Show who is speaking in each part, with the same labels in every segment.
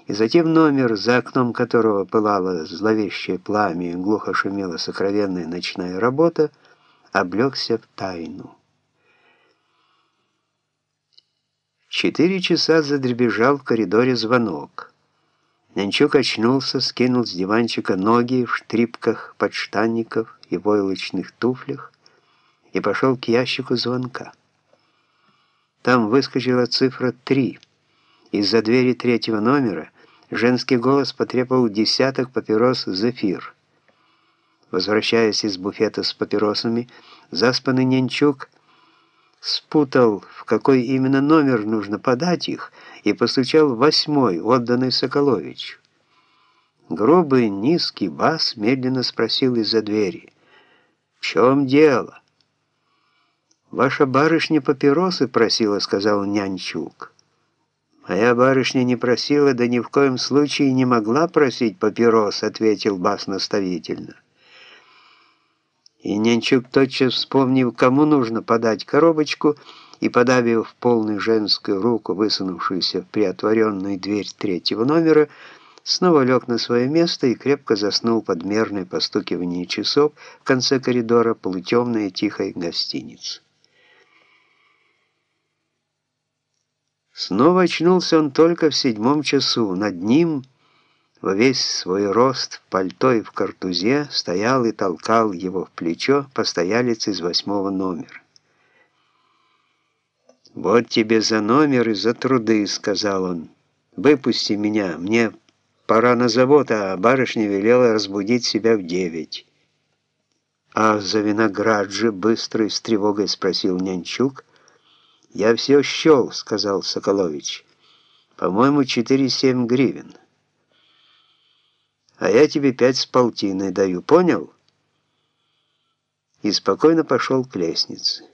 Speaker 1: И затем номер, за окном которого пылало зловещее пламя и глухо шумела сокровенная ночная работа, облегся в тайну. В 4 часа задребезжал в коридоре звонок. Нянчук очнулся, скинул с диванчика ноги в штрипках подштанников и войлочных туфлях и пошел к ящику звонка. Там выскочила цифра 3. Из-за двери 3-го номера женский голос потребовал десяток папирос «Зефир». Возвращаясь из буфета с папиросами, заспанный Нянчук спутал, в какой именно номер нужно подать их, и постучал в 8-й, отданный Соколовичу. Грубый, низкий бас медленно спросил из-за двери: «В чем дело?» «Ваша барышня папиросы просила», — сказал Нянчук. «Моя барышня не просила, да ни в коем случае не могла просить папирос», — ответил бас наставительно. И Нянчук, тотчас вспомнив, кому нужно подать коробочку, и, подавив полную женскую руку, высунувшуюся в приотворенную дверь 3-го номера, снова лег на свое место и крепко заснул под мерное постукивание часов в конце коридора полутемной тихой гостиницы. Снова очнулся он только в 7-м часу. Над ним, во весь свой рост, в пальто и в картузе, стоял и толкал его в плечо постоялец из 8-го номера. «Вот тебе за номер и за труды», — сказал он. «Выпусти меня, мне пора на завод, а барышня велела разбудить себя в 9». «А за виноград же?» — быстро и с тревогой спросил Нянчук. «Я все счел», — сказал Соколович. «По-моему, 4-7 гривен. А я тебе 5,5 даю, понял?» И спокойно пошел к лестнице.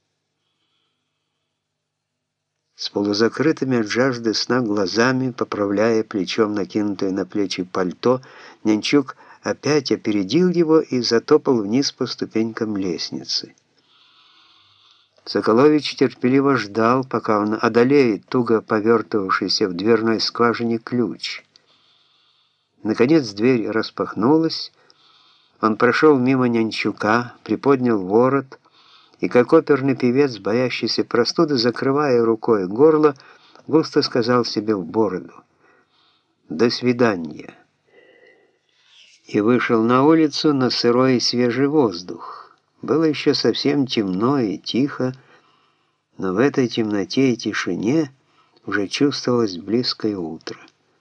Speaker 1: С полузакрытыми от жажды сна глазами, поправляя плечом накинутое на плечи пальто, Нянчук опять опередил его и затопал вниз по ступенькам лестницы. Соколович терпеливо ждал, пока он одолеет туго повертывавшийся в дверной скважине ключ. Наконец дверь распахнулась, он прошел мимо Нянчука, приподнял ворот и, как оперный певец, боящийся простуды, закрывая рукой горло, густо сказал себе в бороду: «До свидания!» и вышел на улицу на сырой и свежий воздух. Было еще совсем темно и тихо, но в этой темноте и тишине уже чувствовалось близкое утро.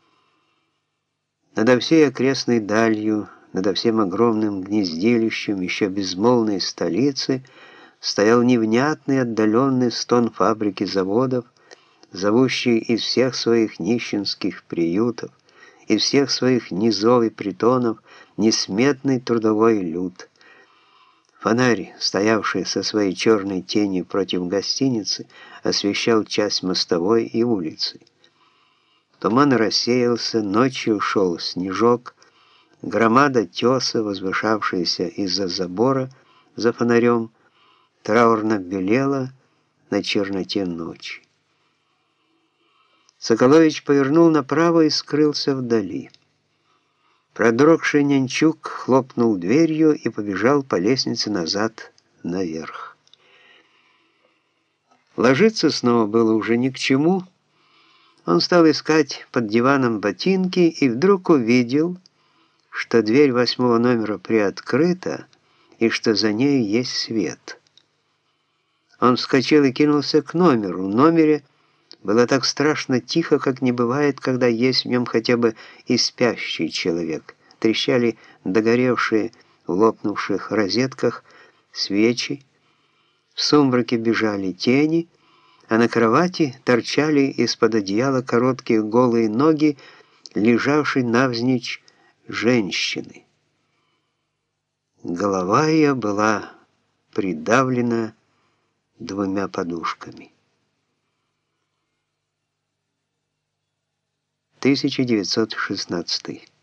Speaker 1: Надо всей окрестной далью, надо всем огромным гнездилищем еще безмолвной столицы стоял невнятный отдаленный стон фабрики заводов, зовущий из всех своих нищенских приютов, из всех своих низов и притонов несметный трудовой люд. Фонарь, стоявший со своей черной тенью против гостиницы, освещал часть мостовой и улицы. Туман рассеялся, ночью ушел снежок, громада теса, возвышавшаяся из-за забора за фонарем, траурно белела на черноте ночи. Соколович повернул направо и скрылся вдали. Продрогший Нянчук хлопнул дверью и побежал по лестнице назад наверх. Ложиться снова было уже ни к чему. Он стал искать под диваном ботинки и вдруг увидел, что дверь 8-го номера приоткрыта и что за нею есть свет. Он вскочил и кинулся к номеру. В номере было так страшно тихо, как не бывает, когда есть в нем хотя бы и спящий человек. Трещали догоревшие в лопнувших розетках свечи, в сумраке бежали тени, а на кровати торчали из-под одеяла короткие голые ноги, лежавшей навзничь женщины. Голова ее была придавлена 2 подушками. 1916